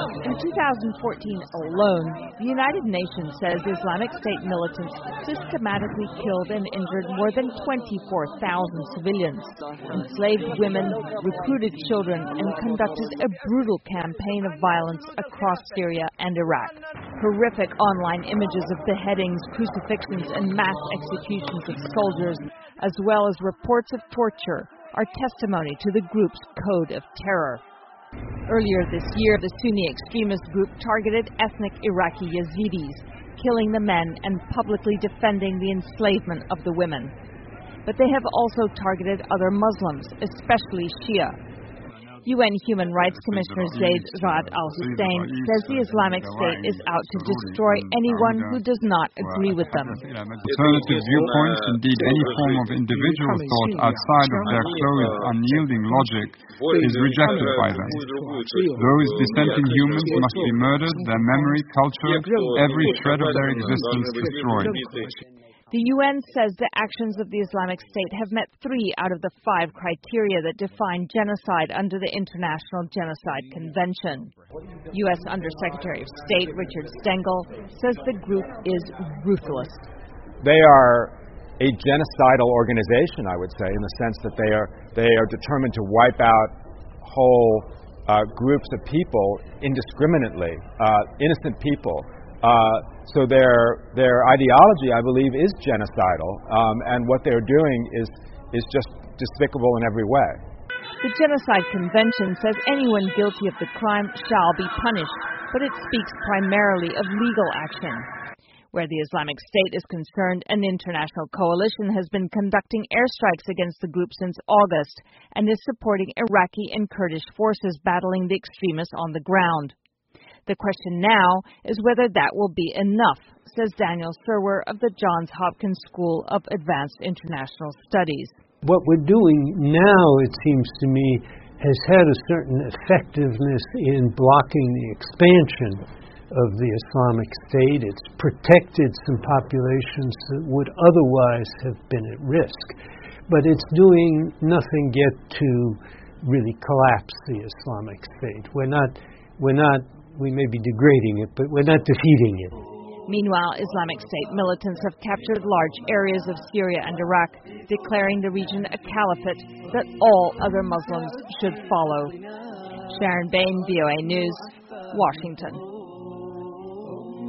In 2014 alone, the United Nations says Islamic State militants systematically killed and injured more than 24,000 civilians, enslaved women, recruited children, and conducted a brutal campaign of violence across Syria and Iraq. Horrific online images of beheadings, crucifixions, and mass executions of soldiers, as well as reports of torture, are testimony to the group's code of terror. Earlier this year, the Sunni extremist group targeted ethnic Iraqi Yazidis, killing the men and publicly defending the enslavement of the women. But they have also targeted other Muslims, especially Shia. UN Human Rights Commissioner Zaid Ra'ad al-Hussein says the Islamic State is out to destroy anyone who does not agree with them. Alternative viewpoints, indeed any form of individual thought outside of their closed, unyielding logic, is rejected by them. Those dissenting humans must be murdered, their memory, culture, every shred of their existence destroyed. The UN says the actions of the Islamic State have met 3 out of the 5 criteria that define genocide under the International Genocide Convention. U.S. Undersecretary of State Richard Stengel says the group is ruthless. They are a genocidal organization, I would say, in the sense that they are determined to wipe out whole groups of people indiscriminately, innocent people. So their ideology, I believe, is genocidal, and what they're doing is just despicable in every way. The Genocide Convention says anyone guilty of the crime shall be punished, but it speaks primarily of legal action. Where the Islamic State is concerned, an international coalition has been conducting airstrikes against the group since August and is supporting Iraqi and Kurdish forces battling the extremists on the ground. The question now is whether that will be enough, says Daniel Surwer of the Johns Hopkins School of Advanced International Studies. What we're doing now, it seems to me, has had a certain effectiveness in blocking the expansion of the Islamic State. It's protected some populations that would otherwise have been at risk. But it's doing nothing yet to really collapse the Islamic State. We may be degrading it, but we're not defeating it. Meanwhile, Islamic State militants have captured large areas of Syria and Iraq, declaring the region a caliphate that all other Muslims should follow. Sharon Bain, VOA News, Washington.